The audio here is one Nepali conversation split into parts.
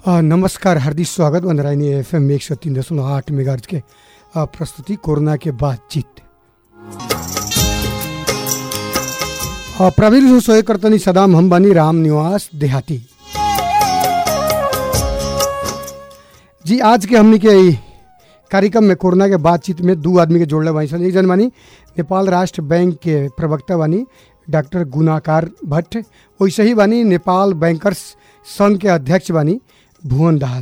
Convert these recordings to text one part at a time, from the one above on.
नमस्कार, हार्दिक स्वागत बंदराइनी FM 103.8 मेगाहर्ट्ज के प्रस्तुति कोरोना के बातचीत। प्रवीण सहयोगकर्ता सदाम हम बनी राम निवास देहाती जी। आज के हमने के कार्यक्रम में कोरोना के बातचीत में दो आदमी के जोड़ले बानी सन। एक जन बानी नेपाल राष्ट्र बैंक के प्रवक्ता बानी डॉक्टर गुनाकार भट्ट, वैसे ही बानी नेपाल बैंकर्स संघ के अध्यक्ष बानी भुवन दाहाल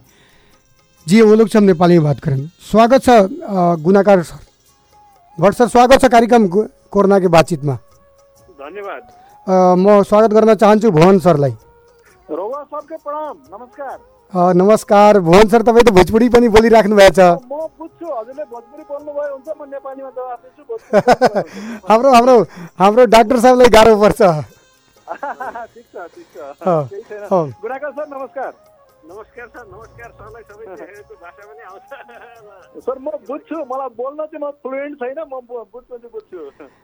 जी। वो लोग से हम नेपाली में बात करेंगे। स्वागत छ गुनाकार सर, भट्ट सर, स्वागत छ कार्यक्रम कोरोना के बातचीत में। धन्यवाद। म स्वागत गर्न चाहन्छु भुवन सरलाई। रौवा सबके प्रणाम, नमस्कार। नमस्कार भुवन सर, तपाईँ त भोजपुरी पनि बोलिराख्नु भएको छ। म बुझ्छु, हजुरले भोजपुरी बोल्नु भयो हुन्छ, म नेपालीमा जवाफ दिन्छु। हाम्रो डाक्टर साहबलाई गाह्रो पर्छ। ठीक छ। गुनाकार सर नमस्कार। नमस्कार सर, नमस्कार सरलाई। सबै देखेको भाषा पनि आउँछ सर। म बुझ्छु, मलाई बोल्न चाहिँ म फ्लुएन्ट छैन, म बुझ्छु।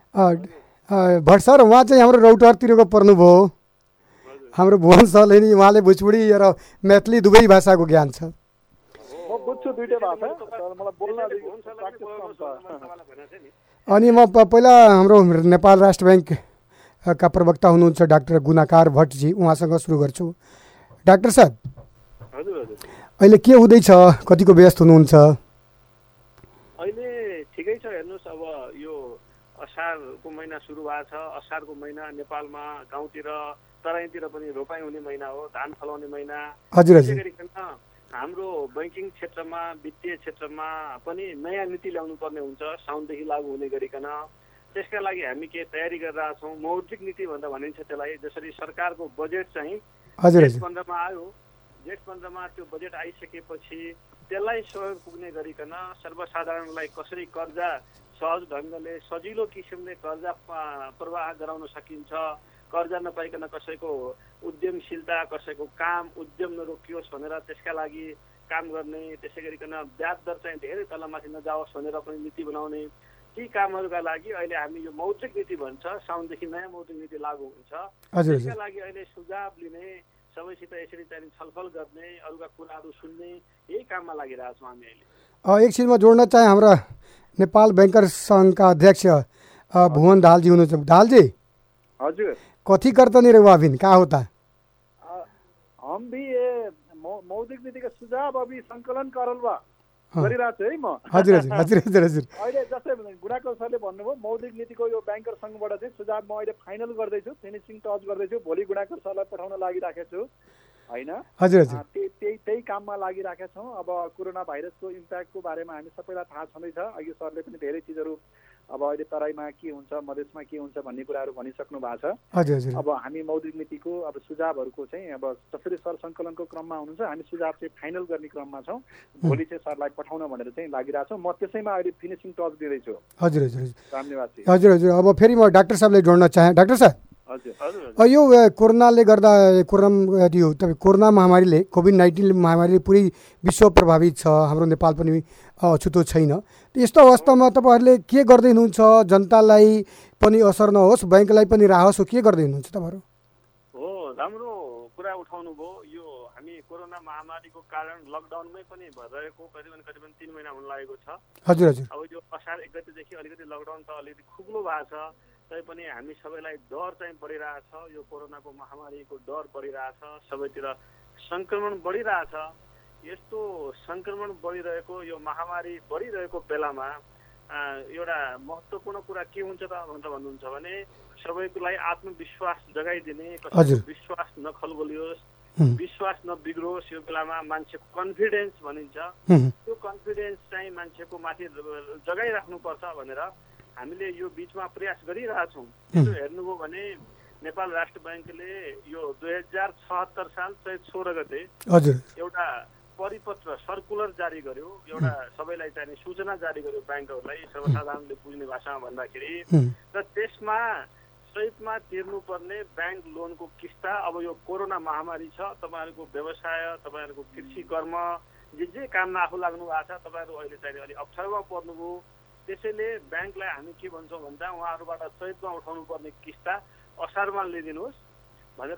भट्ट सर, उहाँ चाहिँ हाम्रो रौतहटतिरको पर्नुभयो। हाम्रो भुवन सरले नि उहाँले भोजपुरी र मैथिली दुवै भाषाको ज्ञान छ। म बुझ्छु दुईटै भाषा, मलाई बोल्न प्र्याक्टिस कम छ। अनि म पहिला हाम्रो नेपाल राष्ट्र बैंक का प्रवक्ता हुनुहुन्छ डाक्टर गुनाकार भट्टजी, उहाँसँग सुरु गर्छु। डाक्टर साहब, अहिले के हुँदैछ, कतिको व्यस्त हुनुहुन्छ? अहिले ठिकै छ। हेर्नुहोस्, अब यो असारको महिना सुरु भएको छ। असारको महिना नेपालमा गाउँतिर तराईतिर पनि रोपाइ हुने महिना हो, धान फलाउने महिना। त्यसै गरिकन हाम्रो बैंकिङ क्षेत्रमा, वित्तीय क्षेत्रमा पनि नयाँ नीति ल्याउनु पर्ने हुन्छ साउनदेखि लागू हुने गरिकन। त्यसका लागि हामी के तयारी गरिरहेका छौँ। मौद्रिक नीति भन्दा भनिन्छ त्यसलाई। जसरी सरकारको बजेट चाहिँ जेठ 15मा आयो, जेठ 15मा त्यो बजेट आइसकेपछि त्यसलाई सहयोग पुग्ने गरिकन सर्वसाधारणलाई कसरी कर्जा सहज ढङ्गले सजिलो किसिमले कर्जा प्रवाह गराउन सकिन्छ, कर्जा नपाइकन कसैको उद्यमशीलता, कसैको काम उद्यम नरोकियोस् भनेर त्यसका लागि काम गर्ने। त्यसै गरिकन ब्याज दर चाहिँ धेरै तलमाथि नजाओस् भनेर पनि नीति बनाउने। ती कामहरूका लागि अहिले हामी यो मौद्रिक नीति भन्छ, साउनदेखि नयाँ मौद्रिक नीति लागू हुन्छ। त्यसका लागि अहिले सुझाव लिने, सबैसित यसरी चाहिँ छलफल गर्ने, अरूका कुराहरू सुन्ने, यही काममा लागिरहेको छौँ हामी अहिले। एकछिनमा जोड्न चाहे हाम्रा नेपाल बैंकर्स संघका अध्यक्ष भुवन दाहालजी हुनुहुन्छ। दाहालजी, हजुर, कथी करते नहीं रहे अभी, क्या होता? हम भी ये मौद्रिक नीति का सुझाव अभी संकलन करल बा गरिरहेको छु है म। हजुर हजुर हजुर हजुर हजुर। अहिले जस्तै गुनाकार सरले भन्नुभयो, मौद्रिक नीतिको यो बैंकर संघबाट चाहिँ सुझाव म अहिले फाइनल गर्दैछु, फिनिसिङ टच गर्दैछु। भोलि गुनाकार सरलाई पठाउन लागिराखेको छु हैन। हजुर हजुर। त्यही काममा लागिराखेका छौँ। अब कोरोना भाइरसको इम्प्याक्टको बारेमा हामी सबैलाई थाहा छँदैछ। अघि सरले पनि धेरै चिजहरू अब अहिले तराईमा के हुन्छ, मधेसमा के हुन्छ भन्ने कुराहरू भनिसक्नु भएको छ। हजुर हजुर। अब हामी मौद्रिक नीतिको अब सुझावहरूको चाहिँ अब जसरी सर सङ्कलनको क्रममा हुनुहुन्छ, हामी सुझाव चाहिँ फाइनल गर्ने क्रममा छौँ। भोलि चाहिँ सरलाई पठाउन भनेर चाहिँ लागिरहेको छौँ। म त्यसैमा अहिले फिनिसिङ टच दिँदैछु। हजुर हजुर धन्यवाद। हजुर हजुर। अब फेरि म डाक्टर साहबलाई जोड्न चाहेँ। डाक्टर साहब, यो कोरोनाले गर्दा कोरोना महामारीले, कोभिड-19 महामारीले पुरै विश्व प्रभावित छ, हाम्रो नेपाल पनि अछुतो छैन। यस्तो अवस्थामा तपाईँहरूले के गर्दै हुनुहुन्छ? जनतालाई पनि असर नहोस्, बैंकलाई पनि राहत होस्, के गर्दै हुनुहुन्छ तपाईँहरू? हो, राम्रो कुरा उठाउनु भयो। यो हामी कोरोना महामारीको कारण लकडाउनमै पनि भइरहेको करिबन 3 महिना हुन लागेको छ। हजुर हजुर। अब यो असार 1 गतेदेखि अलिकति लकडाउन त अलिकति खुग्लो भएको छ, तैपनि हामी सबैलाई डर चाहिँ बढिरहेछ। यो कोरोनाको महामारीको डर बढिरहेछ, सबैतिर सङ्क्रमण बढिरहेछ। यस्तो सङ्क्रमण बढिरहेको, यो महामारी बढिरहेको बेलामा एउटा महत्त्वपूर्ण कुरा के हुन्छ त भन्नुहुन्छ भने सबैको लागि आत्मविश्वास जगाइदिने, कसैको विश्वास नखलबलियोस्, विश्वास नबिग्रोस्। यो बेलामा मान्छेको कन्फिडेन्स भनिन्छ, त्यो कन्फिडेन्स चाहिँ मान्छेको माथि जगाइराख्नुपर्छ भनेर हामीले यो बिचमा प्रयास गरिरहेछौँ। त्यो हेर्नुभयो भने नेपाल राष्ट्र बैंकले यो 2076 साल चैत 16 गते एउटा परिपत्र सर्कुलर जारी गर्यो, एउटा सबैलाई चाहिने सूचना जारी गर्यो बैंकहरूलाई, सर्वसाधारणले बुझ्ने भाषामा भन्दाखेरि। र त्यसमा चैतमा तिर्नुपर्ने ब्याङ्क लोनको किस्ता, अब यो कोरोना महामारी छ, तपाईँहरूको व्यवसाय, तपाईँहरूको कृषि कर्म, जे काममा आफू लाग्नु भएको छ, तपाईँहरू अहिले चाहिँ अलिक अप्ठ्यारोमा पर्नुभयो। त्यसैले ब्याङ्कलाई हामी के भन्छौँ भन्दा उहाँहरूबाट चैतमा उठाउनु पर्ने किस्ता असारमा लिइदिनुहोस् भनेर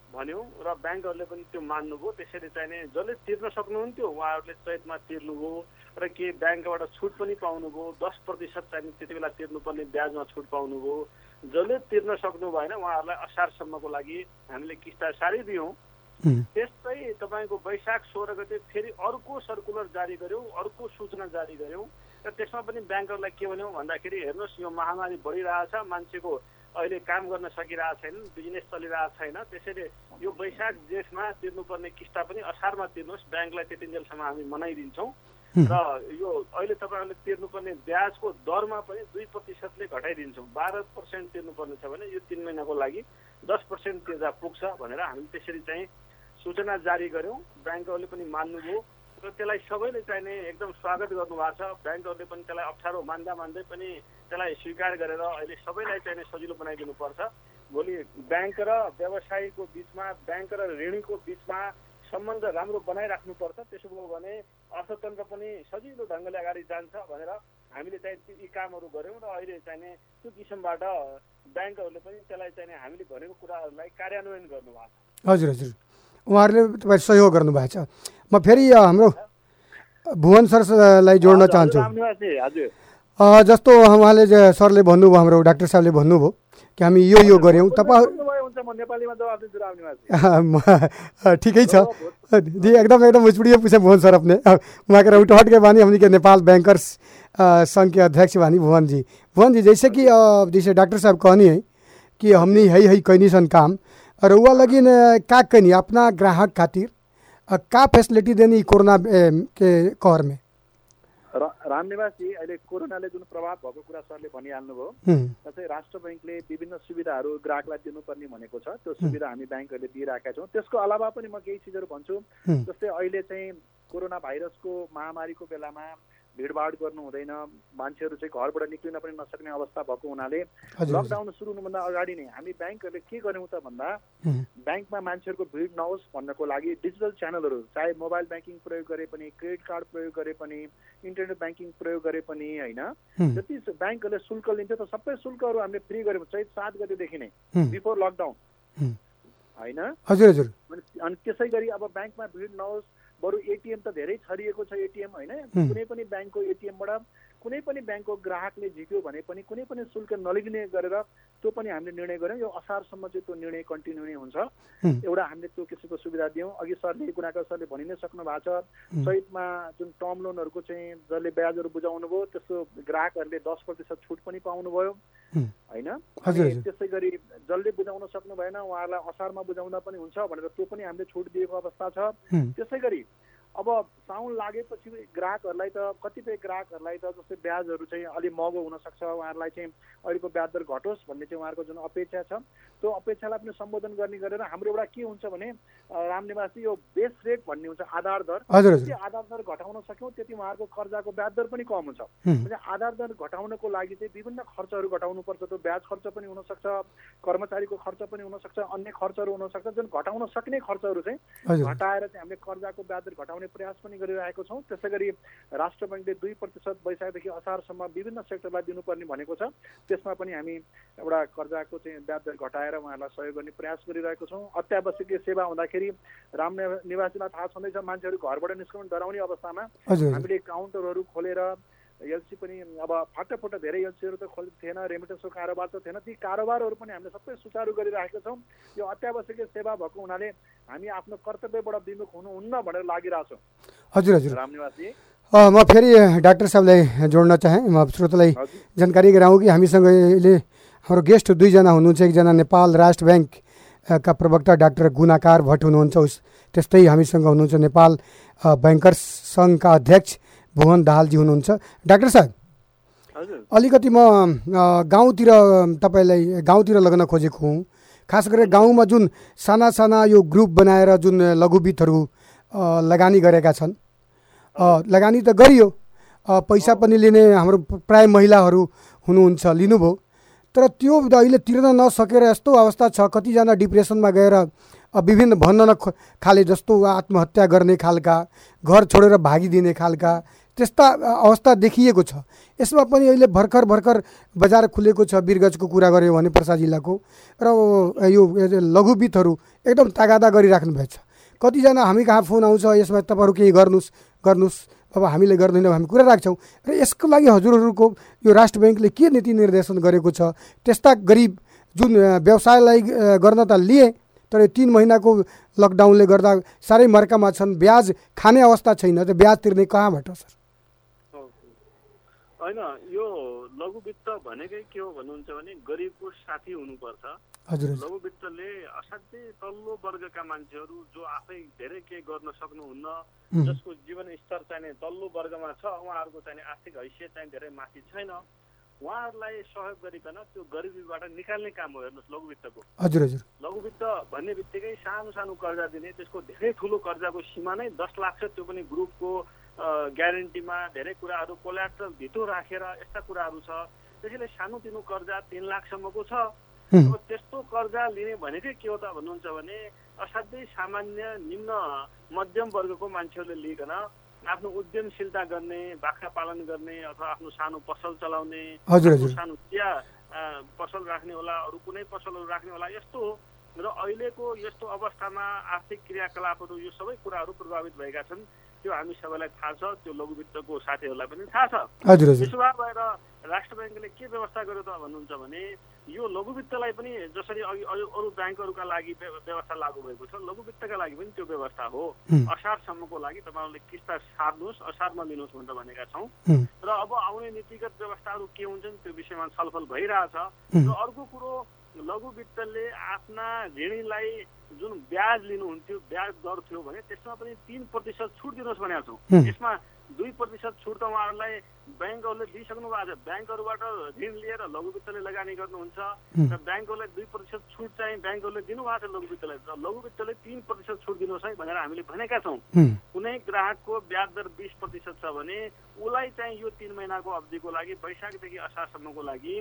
भन्यौँ र ब्याङ्कहरूले पनि त्यो मान्नुभयो। त्यसरी चाहिने जसले तिर्न सक्नुहुन्थ्यो उहाँहरूले चैतमा तिर्नुभयो र के ब्याङ्कबाट छुट पनि पाउनुभयो। 10% चाहिने त्यति बेला तिर्नुपर्ने ब्याजमा छुट पाउनुभयो। जसले तिर्न सक्नु भएन उहाँहरूलाई असारसम्मको लागि हामीले किस्ता सारिदियौँ। त्यस्तै तपाईँको वैशाख 16 गते फेरि अर्को सर्कुलर जारी गर्यौँ, अर्को सूचना जारी गर्यौँ र त्यसमा पनि ब्याङ्करलाई के भन्यौँ भन्दाखेरि हेर्नुहोस् यो महामारी बढिरहेछ, मान्छेको अहिले काम गर्न सकिरहेको छैन, बिजनेस चलिरहेको छैन, त्यसैले यो वैशाख जेठमा तिर्नुपर्ने किस्ता पनि असारमा तिर्नुहोस्, ब्याङ्कलाई त्यतिन्जेलसम्म हामी मनाइदिन्छौँ र यो अहिले तपाईँहरूले तिर्नुपर्ने ब्याजको दरमा पनि 2%ले घटाइदिन्छौँ। 12% तिर्नुपर्ने छ भने यो 3 महिनाको लागि 10% तिर्दा पुग्छ भनेर हामीले त्यसरी चाहिँ सूचना जारी गर्यौँ। ब्याङ्कहरूले पनि मान्नुभयो र त्यसलाई सबैले चाहिने एकदम स्वागत गर्नुभएको छ। ब्याङ्कहरूले पनि त्यसलाई अप्ठ्यारो मान्दा पनि त्यसलाई स्वीकार गरेर अहिले सबैलाई चाहिने सजिलो बनाइदिनुपर्छ। भोलि ब्याङ्क र व्यवसायीको बिचमा, ब्याङ्क र ऋणीको बिचमा सम्बन्ध राम्रो बनाइराख्नुपर्छ। त्यसो भयो भने अर्थतन्त्र पनि सजिलो ढङ्गले अगाडि जान्छ भनेर हामीले चाहिँ यी कामहरू गऱ्यौँ र अहिले चाहिने त्यो किसिमबाट ब्याङ्कहरूले पनि त्यसलाई चाहिने हामीले भनेको कुराहरूलाई कार्यान्वयन गर्नुभएको छ। हजुर हजुर, उहाँहरूले तपाईँ सहयोग गर्नुभएको छ। म फेरि हाम्रो भुवन सरलाई जोड्न चाहन्छु। जस्तो उहाँले सरले भन्नुभयो, हाम्रो डाक्टर साहबले भन्नुभयो कि हामी यो गऱ्यौँ। तपाईँ ठिकै छ जी, एकदम उचपुड़िए पूछे भुवन सर अपने वहाँ के उठहट के बानी हमने के नेपाल बैंकर्स संघ के अध्यक्ष बानी भुवन जी जैसे कि जैसे डॉक्टर साहब कहनी है कि हमने है कैनी सन काम और वह लगी का कैनी अपना ग्राहक खातिर का फैसिलिटी देनी कोरोना के कहर में। रामनिवास जी, अहिले कोरोनाले जुन प्रभाव भएको कुरा सरले भनिहाल्नुभयो। जस्तै राष्ट्र बैंकले विभिन्न सुविधाहरू ग्राहकलाई दिनुपर्ने भनेको छ, त्यो सुविधा हामी ब्याङ्कहरूले दिइरहेका छौँ। त्यसको अलावा पनि म केही चिजहरू भन्छु। जस्तै अहिले चाहिँ कोरोना भाइरसको महामारीको बेलामा भिडभाड गर्नु हुँदैन, मान्छेहरू चाहिँ घरबाट निक्लिन पनि नसक्ने अवस्था भएको हुनाले लकडाउन सुरु हुनुभन्दा अगाडि नै हामी ब्याङ्कहरूले के गर्यौँ त भन्दा ब्याङ्कमा मान्छेहरूको भिड नहोस् भन्नको लागि डिजिटल च्यानलहरू, चाहे मोबाइल ब्याङ्किङ प्रयोग गरे पनि, क्रेडिट कार्ड प्रयोग गरे पनि, इन्टरनेट ब्याङ्किङ प्रयोग गरे पनि, होइन, जति ब्याङ्कहरूले शुल्क लिन्थ्यो त सबै शुल्कहरू हामीले फ्री गर्यौँ चैत 7 गतेदेखि नै, बिफोर लकडाउन, होइन। अनि त्यसै गरी अब ब्याङ्कमा भिड नहोस्, बरु एटिएम त धेरै छरिएको छ एटिएम, होइन, कुनै पनि ब्याङ्कको एटिएमबाट कुनै पनि ब्याङ्कको ग्राहकले झिक्यो भने पनि कुनै पनि शुल्क नलिने गरेर त्यो पनि हामीले निर्णय गऱ्यौँ। यो असारसम्म चाहिँ त्यो निर्णय कन्टिन्यू नै हुन्छ। एउटा हामीले त्यो किसिमको सुविधा दियौँ। अघि सरले गुणाकर सरले भनि नै सक्नु भएको छ, चैतमा जुन टर्म लोनहरूको चाहिँ जसले ब्याजहरू बुझाउनु भयो त्यस्तो ग्राहकहरूले 10% छुट पनि पाउनुभयो, होइन। त्यसै गरी जसले बुझाउन सक्नु भएन उहाँहरूलाई असारमा बुझाउँदा पनि हुन्छ भनेर त्यो पनि हामीले छुट दिएको अवस्था छ। त्यसै गरी अब साउन लागेपछि ग्राहकहरूलाई त कतिपय ग्राहकहरूलाई त जस्तै ब्याजहरू चाहिँ अलिक महँगो हुनसक्छ, उहाँहरूलाई चाहिँ अहिलेको ब्याज दर घटोस् भन्ने चाहिँ उहाँहरूको जुन अपेक्षा छ त्यो अपेक्षालाई पनि सम्बोधन गर्ने गरेर हाम्रो एउटा के हुन्छ भने रामनिवासी यो बेस रेट भन्ने हुन्छ आधार दर, जति आधार दर घटाउन सक्यौँ त्यति उहाँहरूको कर्जाको ब्याज दर पनि कम हुन्छ। आधार दर घटाउनको लागि चाहिँ विभिन्न खर्चहरू घटाउनुपर्छ। त्यो ब्याज खर्च पनि हुनसक्छ, कर्मचारीको खर्च पनि हुनसक्छ, अन्य खर्चहरू हुनसक्छ। जुन घटाउन सक्ने खर्चहरू चाहिँ घटाएर चाहिँ हामीले कर्जाको ब्याज दर घटाउने प्रयास पनि गरिरहेको छौँ। त्यसै गरी राष्ट्र बैंकले 2% वैशाखदेखि असारसम्म विभिन्न सेक्टरलाई दिनुपर्ने भनेको छ, त्यसमा पनि हामी एउटा कर्जाको चाहिँ ब्याज दर घटाएर उहाँहरूलाई सहयोग गर्ने प्रयास गरिरहेको छौँ। अत्यावश्यकीय सेवा हुँदाखेरि रामनिवासीलाई थाहा छँदैछ, मान्छेहरू घरबाट निस्कनु डराउने अवस्थामा हामीले काउन्टरहरू खोलेर एलसी पनि अब फटाफट धेरै एलसीहरू त थिएन, रेमिटेन्सको कारोबार त थिएन, ती कारोबारहरू पनि हामीले सबै सुचारू गरिरहेका छौँ। यो अत्यावश्यकीय सेवा भएको हुनाले हामी आफ्नो कर्तव्यबाट विमुख हुनुहुन्न भनेर लागिरहेछौँ। हजुर रामनिवासी, म फेरि डाक्टर साहबलाई जोड्न चाहेँ। म श्रोतालाई जानकारी गराउँ कि हामीसँग अहिले हाम्रो गेस्ट 2 जना हुनुहुन्छ। एकजना नेपाल राष्ट्र ब्याङ्क का प्रवक्ता डाक्टर गुणाकार भट्ट हुनुहुन्छ, त्यस्तै हामीसँग हुनुहुन्छ नेपाल बैंकर्स सङ्घका अध्यक्ष भुवन दाहालजी हुनुहुन्छ। डाक्टर साहब, अलिकति म गाउँतिर तपाईँलाई गाउँतिर लगन खोजेको हुँ। खास गरेर गाउँमा जुन साना साना यो ग्रुप बनाएर जुन लघुवित्तहरू लगानी गरेका छन्, लगानी त गरियो, पैसा पनि लिने हाम्रो प्राय महिलाहरू हुनुहुन्छ, लिनुभयो, तर त्यो अहिले तिर्न नसकेर यस्तो अवस्था छ, कतिजना डिप्रेसनमा गएर विभिन्न भन्न खाले जस्तो आत्महत्या गर्ने खालका, घर छोडेर भागिदिने खालका, त्यस्ता अवस्था देखिएको छ। यसमा पनि अहिले भर्खर बजार खुलेको छ वीरगञ्जको कुरा गऱ्यो भने पर्सा जिल्लाको, र यो लघुवित्तहरू एकदम तागादा गरिराख्नु भएको छ। कतिजना हामी कहाँ फोन आउँछ, यसमा तपाईँहरू केही गर्नुहोस्, अब हामीले गर्दैनौँ, हामी कुरा राख्छौँ। र यसको लागि हजुरहरूको यो राष्ट्र ब्याङ्कले के नीति निर्देशन गरेको छ? त्यस्ता गरिब जुन व्यवसायलाई गर्न त लिए, तर 3 महिनाको लकडाउनले गर्दा साह्रै मर्कामा छन्, ब्याज खाने अवस्था छैन, त ब्याज तिर्ने कहाँबाट सर? होइन, यो लघुवित्त भनेकै के हो भन्नुहुन्छ भने गरिबको साथी हुनुपर्छ। हजुर। लघुवित्तले असाध्यै तल्लो वर्गका मान्छेहरू जो आफै धेरै केही गर्न सक्नुहुन्न, जसको जीवन स्तर चाहिँ तल्लो वर्गमा छ, उहाँहरूको चाहिँ आर्थिक हैसियत चाहिँ धेरै माथि छैन, उहाँहरूलाई सहयोग गरिकन त्यो गरिबीबाट निकाल्ने काम हो। हेर्नुहोस् लघुवित्तको। हजुर हजुर। लघुवित्त भन्ने बित्तिकै सानो सानो कर्जा दिने, त्यसको धेरै ठुलो कर्जाको सीमा नै 10 लाख छ, त्यो पनि ग्रुपको ग्यारेन्टीमा, धेरै कुराहरू कोल्याट्रल भित्र राखेर यस्ता कुराहरू छ। त्यसैले सानोतिनो कर्जा 3 लाखसम्मको छ। अब त्यस्तो कर्जा लिने भनेकै के हो त भन्नुहुन्छ भने असाध्यै सामान्य निम्न मध्यम वर्गको मान्छेहरूले लिइकन आफ्नो उद्यमशीलता गर्ने, बाख्रा पालन गर्ने अथवा आफ्नो सानो पसल चलाउने, सानो चिया पसल राख्ने होला, अरू कुनै पसलहरू राख्ने होला, यस्तो हो। र अहिलेको यस्तो अवस्थामा आर्थिक क्रियाकलापहरू यो सबै कुराहरू प्रभावित भएका छन्। त्यो हामी सबैलाई थाहा छ, त्यो लघुवित्तको साथीहरूलाई पनि थाहा छ। त्यसो भएर राष्ट्र ब्याङ्कले के व्यवस्था गर्यो त भन्नुहुन्छ भने यो लघुवित्तलाई पनि जसरी अरू ब्याङ्कहरूका लागि व्यवस्था लागू भएको छ, लघुवित्तका लागि पनि त्यो व्यवस्था हो। असारसम्मको लागि तपाईँहरूले किस्ता सार्नुहोस्, असारमा लिनुहोस् भनेर भनेका छौँ। र अब आउने नीतिगत व्यवस्थाहरू के हुन्छन् त्यो विषयमा छलफल भइरहेछ। र अर्को कुरो, लघुवित्तले आफ्ना ऋणीलाई जुन ब्याज लिनुहुन्थ्यो, ब्याज दर थियो भने त्यसमा पनि 3% छुट दिनुहोस् भनेका छौँ। यसमा 2% छुट त उहाँहरूलाई ब्याङ्कहरूले दिइसक्नु भएको छ। ब्याङ्कहरूबाट ऋण लिएर लघुवित्तले लगानी गर्नुहुन्छ र ब्याङ्कहरूले 2% छुट चाहिँ ब्याङ्कहरूले दिनुभएको छ लघुवित्तलाई। र लघुवित्तले 3% छुट दिनुहोस् है भनेर हामीले भनेका छौँ। कुनै ग्राहकको ब्याज दर 20% छ भने उसलाई चाहिँ यो 3 महिनाको अवधिको लागि, वैशाखदेखि असारसम्मको लागि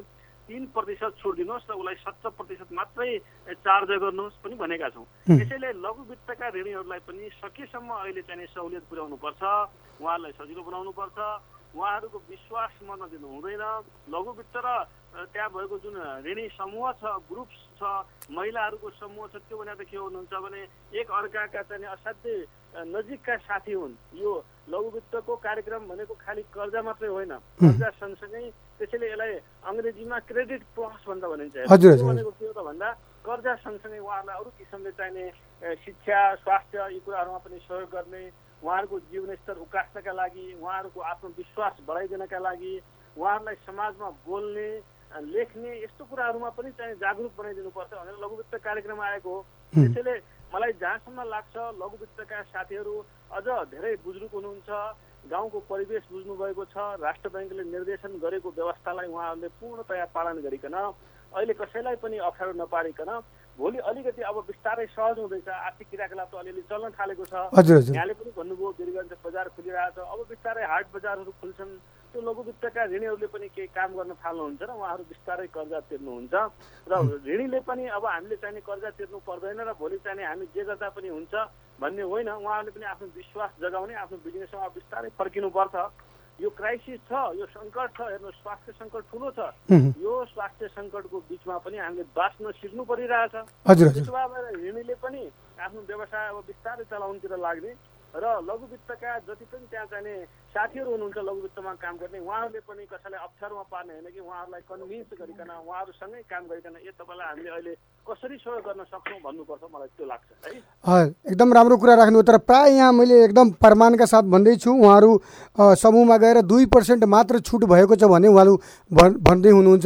3% छुट दिनुहोस् र उसलाई 70% मात्रै चार्ज गर्नुहोस् पनि भनेका छौँ। त्यसैले लघुवित्तका ऋणीहरूलाई पनि सकेसम्म अहिले चाहिँ सहुलियत पुर्याउनुपर्छ, उहाँहरूलाई सजिलो बनाउनुपर्छ, उहाँहरूको विश्वास मर्न दिनु हुँदैन। लघुवित्त र त्यहाँ भएको जुन ऋणी समूह छ, ग्रुप छ, महिलाहरूको समूह छ, त्यो भनेर के हुनुहुन्छ भने एक अर्काका चाहिँ असाध्यै नजिकका साथी हुन्। यो लघुवित्तको कार्यक्रम भनेको खालि कर्जा मात्रै होइन, कर्जा सँगसँगै त्यसैले यसलाई अङ्ग्रेजीमा क्रेडिट प्लस भनेर भनिन्छ। भनेको के हो त भन्दा कर्जा सँगसँगै उहाँहरूलाई अरू किसिमले चाहिने शिक्षा, स्वास्थ्य यी कुराहरूमा पनि सहयोग गर्ने, उहाँहरूको जीवनस्तर उकास्नका लागि, उहाँहरूको आत्मविश्वास बढाइदिनका लागि, उहाँहरूलाई समाजमा बोल्ने, लेख्ने यस्तो कुराहरूमा पनि चाहिँ जागरुक बनाइदिनुपर्छ भनेर लघुवित्त कार्यक्रम आएको हो। त्यसैले मलाई जहाँसम्म लाग्छ लघुवित्तका साथीहरू अझ धेरै बुजुर्ग हुनुहुन्छ, गाउँको परिवेश बुझ्नु भएको छ, राष्ट्र ब्याङ्कले निर्देशन गरेको व्यवस्थालाई उहाँहरूले पूर्णतया पालन गरिकन अहिले कसैलाई पनि अप्ठ्यारो नपारिकन भोलि अलिकति अब बिस्तारै सहज हुँदैछ। आर्थिक क्रियाकलाप त अलिअलि चल्न थालेको छ। यहाँले पनि भन्नुभयो वीरगञ्ज बजार खुलिरहेछ, अब बिस्तारै हाट बजारहरू खुल्छन्, त्यो लघुवित्तका ऋणीहरूले पनि केही काम गर्न थाल्नुहुन्छ र उहाँहरू बिस्तारै कर्जा तिर्नुहुन्छ। र ऋणीले पनि अब हामीले चाहिने कर्जा तिर्नु पर्दैन र भोलि चाहिने हामी जे गर्दा पनि हुन्छ भन्ने होइन, उहाँहरूले पनि आफ्नो विश्वास जगाउने, आफ्नो बिजनेसमा बिस्तारै फर्किनुपर्छ। यो क्राइसिस छ, यो सङ्कट छ, हेर्नु स्वास्थ्य सङ्कट ठुलो छ। यो स्वास्थ्य सङ्कटको बिचमा पनि हामीले बाँच्न सिक्नु परिरहेछ। त्यसो भएर ऋणीले पनि आफ्नो व्यवसाय अब बिस्तारै चलाउनुतिर लाग्ने र लघुवित्तका जति पनि त्यहाँ चाहिने साथीहरू हुनुहुन्छ लघुवित्तमा काम गर्ने, उहाँहरूले पनि कसैलाई अप्ठ्यारोमा पार्ने होइन कि उहाँहरूलाई कन्भिन्स गरिकन उहाँहरूसँगै काम गरिकन तपाईँलाई हामीले अहिले कसरी सहयोग गर्न सक्छौँ भन्नुपर्छ, मलाई त्यो लाग्छ है। एकदम राम्रो कुरा राख्नु। तर प्रायः यहाँ मैले एकदम प्रमाणका साथ भन्दैछु, उहाँहरू समूहमा गएर 2% मात्र छुट भएको छ भने उहाँहरू भन्दै हुनुहुन्छ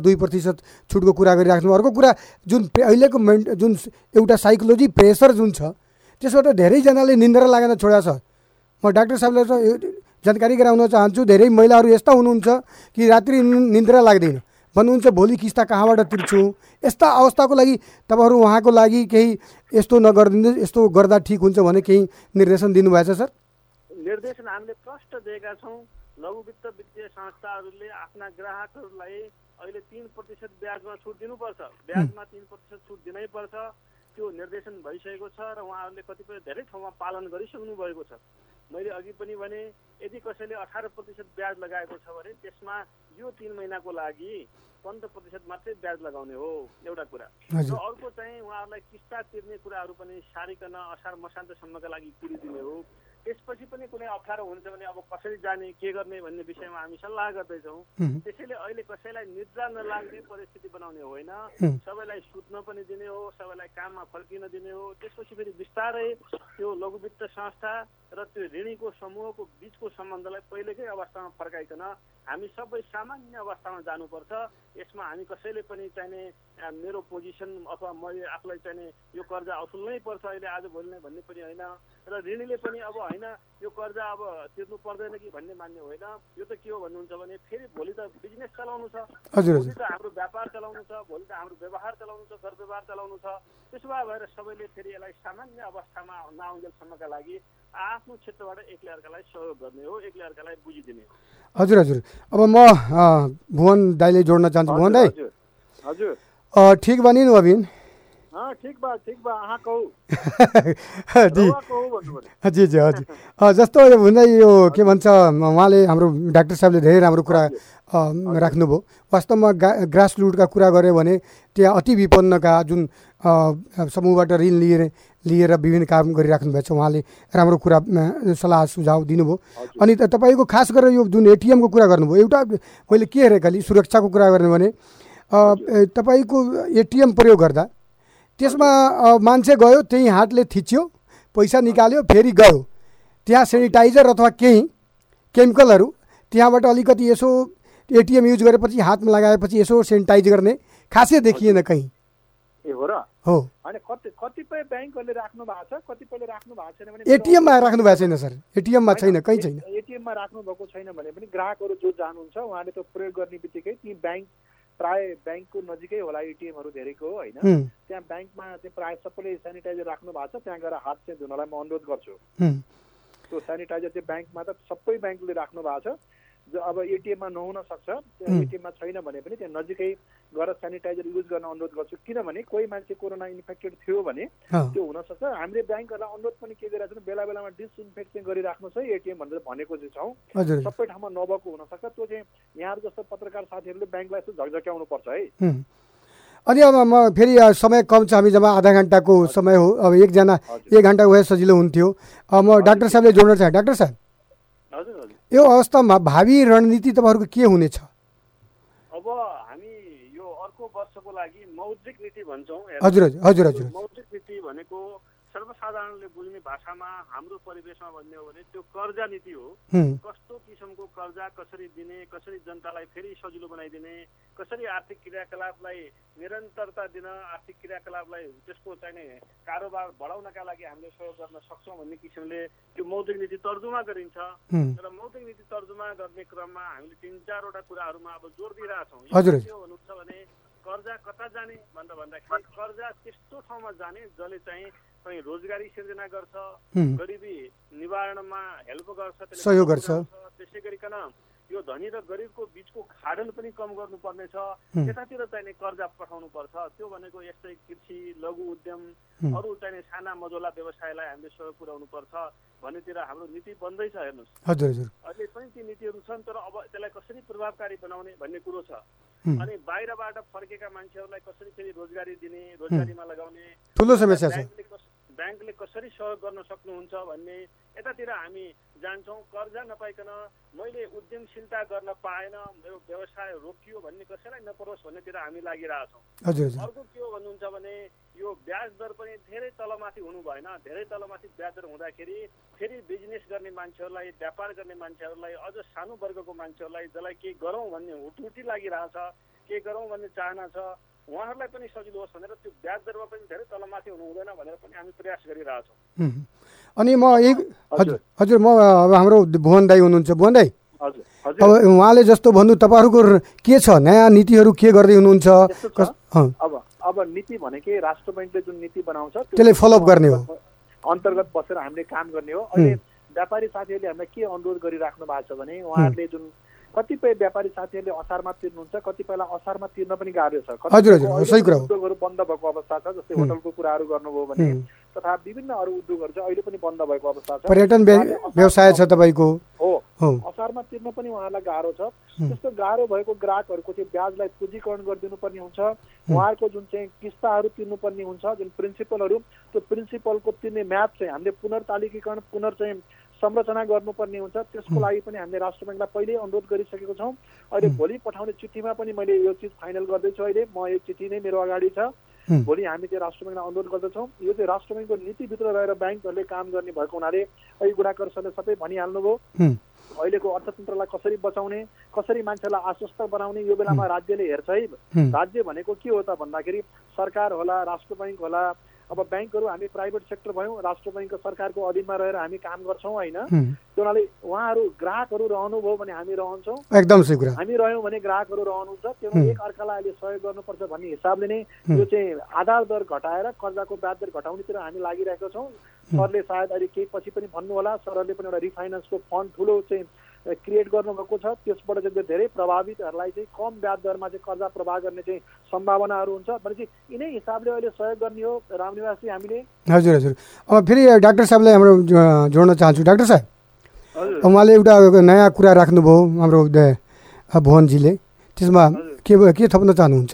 2% छुटको कुरा गरिराख्नु। अर्को कुरा जुन अहिलेको जुन एउटा साइकोलोजी प्रेसर जुन छ त्यसबाट धेरैजनाले निन्द्रा लागेर छोडेको छ। म डाक्टर साहबलाई जानकारी गराउन चाहन्छु, धेरै महिलाहरू यस्ता हुनुहुन्छ कि रात्रि निन्द्रा लाग्दैन, भन्नुहुन्छ भोलि किस्ता कहाँबाट तिर्छु। यस्ता अवस्थाको लागि तपाईँहरू उहाँको लागि केही यस्तो नगरिदिनु, यस्तो गर्दा ठिक हुन्छ भने केही निर्देशन दिनुभएछ सर? निर्देशन हामीले प्रष्ट दिएका छौँ। लघुवित्त वित्तीय संस्थाहरूले आफ्ना ग्राहकहरूलाई अहिले 3% ब्याजमा छुट दिनुपर्छ, ब्याजमा 3% छुट दिनै पर्छ। त्यो निर्देशन भइसकेको छ र उहाँहरूले कतिपय धेरै ठाउँमा पालन गरिसक्नु भएको छ। मैले अघि पनि भने यदि कसैले 18% ब्याज लगाएको छ भने त्यसमा यो 3 महिनाको लागि 15% मात्रै ब्याज लगाउने हो एउटा कुरा। र अर्को चाहिँ उहाँहरूलाई किस्ता तिर्ने कुराहरू पनि सारिकन असार मसान्तसम्मका लागि तिरिदिने हो। त्यसपछि पनि कुनै अप्ठ्यारो हुन्छ भने अब कसरी जाने के गर्ने भन्ने विषयमा हामी सल्लाह गर्दैछौँ। त्यसैले अहिले कसैलाई निद्रा नलाग्ने परिस्थिति बनाउने होइन, सबैलाई सुत्न पनि दिने हो, सबैलाई काममा फर्किन दिने हो। त्यसपछि फेरि बिस्तारै त्यो लघु वित्त संस्था र त्यो ऋणीको समूहको बिचको सम्बन्धलाई पहिलेकै अवस्थामा फर्काइकन हामी सबै सामान्य अवस्थामा जानुपर्छ। यसमा हामी कसैले पनि चाहिने मेरो पोजिसन अथवा मैले आफूलाई चाहिने यो कर्जा असुल्नै पर्छ अहिले आज भोलि नै भन्ने पनि होइन, र ऋणीले पनि अब होइन यो कर्जा अब तिर्नु पर्दैन कि भन्ने मान्ने होइन। यो त के हो भन्नुहुन्छ भने फेरि भोलि त बिजनेस चलाउनु छ, भोलि त हाम्रो व्यापार चलाउनु छ, भोलि त हाम्रो व्यवहार चलाउनु छ, घर व्यवहार चलाउनु छ। त्यसो भएर सबैले फेरि यसलाई सामान्य अवस्थामा नआउन्जेलसम्मका लागि आफ्नो क्षेत्रबाट एकले अर्कालाई सहयोग गर्ने हो, एकले अर्कालाई बुझिदिने हो। हजुर हजुर। अब म भुवन दाइले जोड्न चाहन्छु। भुवन दाइ हजुर ठिक बनी नु अभिन? ठीक बा अहाँ कहू जी जी हजुर। जस्तो यो भन्दा यो के भन्छ उहाँले हाम्रो डाक्टर साहबले धेरै राम्रो कुरा राख्नुभयो। वास्तवमा ग्रास रुटका कुरा गऱ्यो भने त्यहाँ अति विपन्नका जुन समूहबाट ऋण लिएर विभिन्न काम गरिराख्नु भएको छ, उहाँले राम्रो कुरा सल्लाह सुझाव दिनुभयो। अनि तपाईँको खास गरेर यो जुन एटिएमको कुरा गर्नुभयो, एउटा मैले के हेरेँ खालि सुरक्षाको कुरा गर्ने भने तपाईँको एटिएम प्रयोग गर्दा त्यसमा मान्छे गयो त्यही हातले थिच्यो, पैसा निकाल्यो, फेरि गयो, त्यहाँ सेनिटाइजर अथवा केही केमिकलहरू त्यहाँबाट अलिकति यसो एटिएम युज गरेपछि हातमा लगाएपछि यसो सेनिटाइज गर्ने खासै देखिएन कहीँ। ए हो र? हो। अनि कतिपय ब्याङ्कहरूले राख्नु भएको छ, कतिपयले राख्नु भएको छैन भने एटिएममा राख्नु भएको छैन सर, एटिएममा छैन, कहीँ छैन। एटिएममा राख्नु भएको छैन भने पनि ग्राहकहरू जो जानुहुन्छ उहाँले त्यो प्रयोग गर्ने बित्तिकै ती ब्याङ्क प्राय ब्याङ्कको नजिकै होला एटिएमहरू धेरैको होइन, त्यहाँ ब्याङ्कमा चाहिँ प्राय सबैले सेनिटाइजर राख्नु भएको छ। त्यहाँ गएर हात चाहिँ धुनलाई म अनुरोध गर्छु। त्यो सेनिटाइजर चाहिँ ब्याङ्कमा त सबै ब्याङ्कले राख्नु भएको छ। जो अब एटिएममा नहुन सक्छ, एटिएममा छैन भने पनि त्यहाँ नजिकै गएर सेनिटाइजर युज गर्न अनुरोध गर्छु। किनभने कोही मान्छे कोरोना इन्फेक्टेड थियो भने त्यो हुनसक्छ। हामीले ब्याङ्कहरूलाई अनुरोध पनि के गरिरहेको छौँ, बेला बेलामा डिसइन्फेक्ट चाहिँ गरिराख्नुहोस् है एटिएम भनेर भनेको चाहिँ छौँ। सबै ठाउँमा नभएको हुनसक्छ। त्यो चाहिँ यहाँहरू जस्तो पत्रकार साथीहरूले ब्याङ्कलाई यसो झकझक्याउनु पर्छ है। अनि अब म फेरि समय कम छ, हामी जम्मा आधा घन्टाको समय हो। अब एक घन्टा भए सजिलो हुन्थ्यो। म डाक्टर साहबले जोड्न चाहेँ। डाक्टर साहब, यो अवस्थामा भावी रणनीति तपाईँहरूको के हुनेछ? अब हामी यो अर्को वर्षको लागि मौद्रिक नीति भन्छौँ। हजुर हजुर हजुर। मौद्रिक नीति भनेको सर्वसाधारणले बुझ्ने भाषामा हाम्रो परिवेशमा भन्ने हो भने त्यो कर्जा नीति हो। कस्तो किसिमको कर्जा कसरी दिने, कसरी जनतालाई फेरि सजिलो बनाइदिने, कसरी आर्थिक क्रियाकलापलाई निरन्तरता दिन, आर्थिक क्रियाकलापलाई त्यसको चाहिने कारोबार बढाउनका लागि हामीले सहयोग गर्न सक्छौँ भन्ने किसिमले त्यो मौद्रिक नीति तर्जुमा गरिन्छ। र मौद्रिक नीति तर्जुमा गर्ने क्रममा हामीले 3-4वटा कुराहरूमा अब जोड दिइरहेछौँ। के हो भन्नुहुन्छ भने कर्जा कता जाने भन्दाखेरि कर्जा त्यस्तो ठाउँमा जाने जसले चाहिँ कहीँ रोजगारी सिर्जना गर्छ, गरिबी निवारणमा हेल्प गर्छ, सहयोग गर्छ। त्यसै गरिकन यो धनी र गरिबको बिचको खाडल पनि कम गर्नुपर्ने छ। त्यतातिर चाहिने कर्जा पठाउनु पर्छ। त्यो भनेको यस्तै कृषि, लघु उद्यम, अरू चाहिने साना मझौला व्यवसायलाई हामीले सहयोग पुर्याउनु पर्छ भन्नेतिर हाम्रो नीति बन्दैछ। हेर्नुहोस् हजुर हजुर, अहिले पनि ती नीतिहरू छन्, तर अब त्यसलाई कसरी प्रभावकारी बनाउने भन्ने कुरो छ। अनि बाहिरबाट फर्केका मान्छेहरूलाई कसरी फेरि रोजगारी दिने, रोजगारीमा लगाउने ठुलो समस्या छ। ब्याङ्कले कसरी सहयोग गर्न सक्नुहुन्छ भन्ने यतातिर हामी जान्छौँ। कर्जा नपाइकन मैले उद्यमशीलता गर्न पाएन, मेरो व्यवसाय रोकियो भन्ने कसैलाई नपरोस् भन्नेतिर हामी लागिरहेछौँ। अर्को के हो भन्नुहुन्छ भने यो ब्याज दर पनि धेरै तलमाथि हुनु भएन। धेरै तलमाथि ब्याज दर हुँदाखेरि फेरि बिजनेस गर्ने मान्छेहरूलाई, व्यापार गर्ने मान्छेहरूलाई, अझ सानो वर्गको मान्छेहरूलाई जसलाई के गरौँ भन्ने हुटहुटी लागिरहेछ, के गरौँ भन्ने चाहना छ, उहाँहरूलाई पनि सजिलो होस् भनेर त्यो ब्याज दरमा पनि धेरै तलमाथि हुनु हुँदैन भनेर पनि हामी प्रयास गरिरहेछौँ। अनि म हजुर म अब हाम्रो भुवन दाई हुनुहुन्छ। भुवन दाई, अब उहाँले जस्तो भन्नु तपाईँहरूको के छ, नयाँ नीतिहरू के गर्दै हुनुहुन्छ? अब नीति भनेकै राष्ट्र बैङ्कले जुन नीति बनाउँछ त्यसले फलोअप गर्ने हो, अन्तर्गत बसेर हामीले काम गर्ने हो। अहिले व्यापारी साथीहरूले हामीलाई के अनुरोध गरिराख्नु भएको छ भने उहाँहरूले जुन कतिपय व्यापारी साथीहरूले असारमा तिर्नुहुन्छ, कतिपयलाई असारमा तिर्न पनि गाह्रो छ। उद्योगहरू बन्द भएको अवस्था छ, जस्तै होटलको कुराहरू गर्नुभयो भने। तथा विभिन्न अरू उद्योगहरू चाहिँ अहिले पनि बन्द भएको अवस्था छ। पर्यटन व्यवसाय छ तपाईँको हो, असारमा तिर्न पनि उहाँहरूलाई गाह्रो छ। त्यस्तो गाह्रो भएको ग्राहकहरूको चाहिँ ब्याजलाई पुँजीकरण गरिदिनुपर्ने हुन्छ। उहाँहरूको जुन चाहिँ किस्ताहरू तिर्नुपर्ने हुन्छ, जुन प्रिन्सिपलहरू, त्यो प्रिन्सिपलको तिर्ने म्याद चाहिँ हामीले पुनर्तालिकीकरण चाहिँ संरचना गर्नुपर्ने हुन्छ। त्यसको लागि पनि हामीले राष्ट्र ब्याङ्कलाई पहिल्यै अनुरोध गरिसकेको छौँ। अहिले भोलि पठाउने चिठीमा पनि मैले यो चिज फाइनल गर्दैछु। अहिले म यो चिठी नै मेरो अगाडि छ। भोलि हामी चाहिँ राष्ट्र ब्याङ्कलाई अनुरोध गर्दछौँ। यो चाहिँ राष्ट्र ब्याङ्कको नीतिभित्र रहेर ब्याङ्कहरूले काम गर्ने भएको हुनाले अहिले गुणाकर सरले सबै भनिहाल्नुभयो। अहिलेको अर्थतन्त्रलाई कसरी बचाउने, कसरी मान्छेलाई आश्वस्त बनाउने, यो बेलामा राज्यले हेर्छ है। राज्य भनेको के हो त भन्दाखेरि सरकार होला, राष्ट्र ब्याङ्क होला। अब ब्याङ्कहरू हामी प्राइभेट सेक्टर भयौँ, राष्ट्र ब्याङ्कको सरकारको अधीनमा रहेर हामी काम गर्छौँ होइन। त्यो हुनाले उहाँहरू ग्राहकहरू रहनुभयो भने हामी रहन्छौँ, एकदम सही कुरा। हामी रह्यौँ भने ग्राहकहरू रहनुहुन्छ। त्यो एक अर्कालाई अहिले सहयोग गर्नुपर्छ भन्ने हिसाबले नै यो चाहिँ आधार दर घटाएर कर्जाको ब्याज दर घटाउनेतिर हामी लागिरहेका छौँ। सरले सायद अहिले केही पछि पनि भन्नु होला, सरहरूले पनि एउटा रिफाइनेन्सको फन्ड ठुलो चाहिँ क्रिएट गर्नुभएको छ। त्यसबाट चाहिँ धेरै प्रभावितहरूलाई चाहिँ कम ब्याज दरमा चाहिँ कर्जा प्रवाह गर्ने चाहिँ सम्भावनाहरू हुन्छ। भनेपछि यिनै हिसाबले अहिले सहयोग गर्ने हो रामनिवासजी हामीले। हजुर हजुर। अब फेरि डाक्टर साहबलाई हाम्रो जोड्न चाहन्छु। डाक्टर साहब, उहाँले एउटा नयाँ कुरा राख्नुभयो हाम्रो भुवनजीले, त्यसमा के थप्न चाहनुहुन्छ?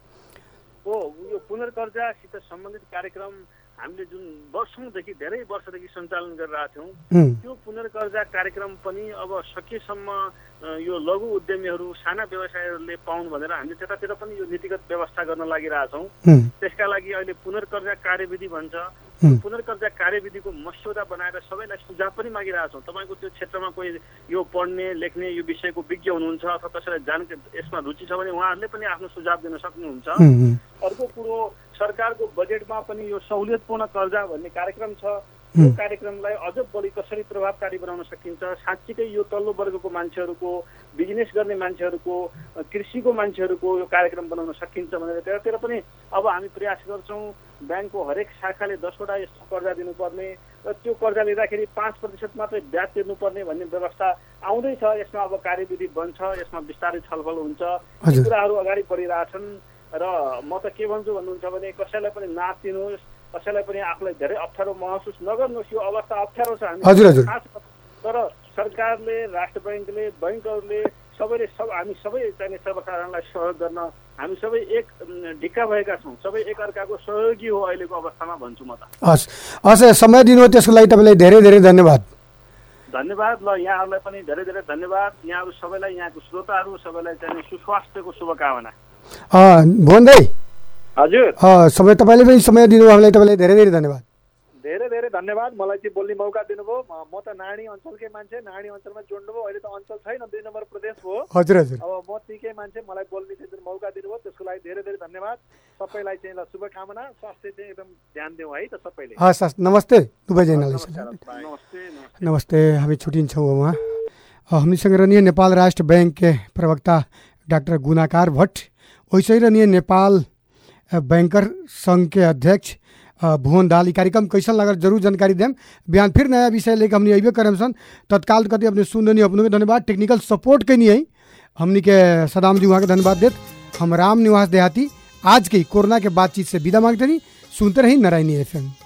हो, यो पुनर्कर्जासित सम्बन्धित कार्यक्रम हामीले जुन वर्षौँदेखि, धेरै वर्षदेखि सञ्चालन गरिरहेका थियौँ, त्यो पुनर्कर्जा कार्यक्रम पनि अब सकेसम्म यो लघु उद्यमीहरू, साना व्यवसायहरूले पाउन् भनेर हामीले त्यतातिर पनि यो नीतिगत व्यवस्था गर्न लागिरहेछौँ। त्यसका लागि अहिले पुनर्कर्जा कार्यविधि भन्छ, पुनर्कर्जा कार्यविधिको मस्यौदा बनाएर सबैलाई सुझाव पनि मागिरहेछौँ। तपाईँको त्यो क्षेत्रमा कोही यो पढ्ने लेख्ने यो विषयको विज्ञ हुनुहुन्छ अथवा कसैलाई यसमा रुचि छ भने उहाँहरूले पनि आफ्नो सुझाव दिन सक्नुहुन्छ। अर्को कुरो, सरकारको बजेटमा पनि यो सहुलियतपूर्ण कर्जा भन्ने कार्यक्रम छ। यो कार्यक्रमलाई अझ बढी कसरी प्रभावकारी बनाउन सकिन्छ, साँच्चीकै यो तल्लो वर्गको मान्छेहरूको, बिजनेस गर्ने मान्छेहरूको, कृषिको मान्छेहरूको यो कार्यक्रम बनाउन सकिन्छ भनेर त्यतातिर पनि अब हामी प्रयास गर्छौँ। ब्याङ्कको हरेक शाखाले 10वटा यस्तो कर्जा दिनुपर्ने र त्यो कर्जा लिँदाखेरि 5% मात्रै ब्याज तिर्नुपर्ने भन्ने व्यवस्था आउँदैछ। यसमा अब कार्यविधि बन्छ, यसमा विस्तारै छलफल हुन्छ। यी कुराहरू अगाडि बढिरहेछन् र म त के भन्छु भन्नुहुन्छ भने कसैलाई पनि नाचिनुहोस्, कसैलाई पनि आफूलाई धेरै अप्ठ्यारो महसुस नगर्नुहोस्। यो अवस्था अप्ठ्यारो छ हामी, तर सरकारले, राष्ट्र ब्याङ्कले, बैङ्कहरूले सबैले हामी सबै चाहिने सर्वसाधारणलाई सहयोग गर्न हामी सबै एक ढिक्का भएका छौँ। सबै एकअर्काको सहयोगी हो अहिलेको अवस्थामा भन्छु म त। हस्, समय दिनुभयो त्यसको लागि तपाईँलाई धेरै धेरै धन्यवाद। धन्यवाद। ल, यहाँहरूलाई पनि धेरै धेरै धन्यवाद। यहाँहरू सबैलाई, यहाँको श्रोताहरू सबैलाई चाहिने सुस्वास्थ्यको शुभकामना। भुवन दाइ, हजुर, तपाईँले पनि समय दिनुभयो हामीलाई, तपाईँलाई धेरै धेरै धन्यवाद। धेरै धेरै धन्यवाद। मलाई चाहिँ बोल्ने मौका दिनुभयो। म त नानी अञ्चलकै मान्छे, नानी अञ्चलमा जोड्नुभयो। अहिले त अञ्चल छैन, 2 नम्बर प्रदेश हो। हजुर हजुर। अब म त्यहीकै मान्छे, मलाई बोल्ने चाहिँ मौका दिनुभयो, त्यसको लागि धेरै धेरै धन्यवाद। सबैलाई चाहिँ ल शुभकामना। स्वास्थ्य चाहिँ एकदम ध्यान दिउँ है त सबैले। हस्, नमस्ते दुवैजनालाई। नमस्ते। हामी छुट्टिन्छौँ। उहाँ हामीसँग रहनिए नेपाल राष्ट्र बैंक के प्रवक्ता डाक्टर गुणाकार भट्ट, वैसे ही रहनिए नेपाल बैंकर संघ के अध्यक्ष भुवन दाल। कार्यक्रम कैसन लगा जरूर जानकारी दें। बयान फिर नया विषय लेकर हमने अबे करम सन तत्काल कति अपने सुननी अपनों के धन्यवाद। टेक्निकल सपोर्ट के नहीं है हमने के सदाम जी वहाँ के धन्यवाद देते। हम राम निवास देहाती आज के कोरोना के बातचीत से विदा मांगते नहीं। सुनते रही नारायणी FM।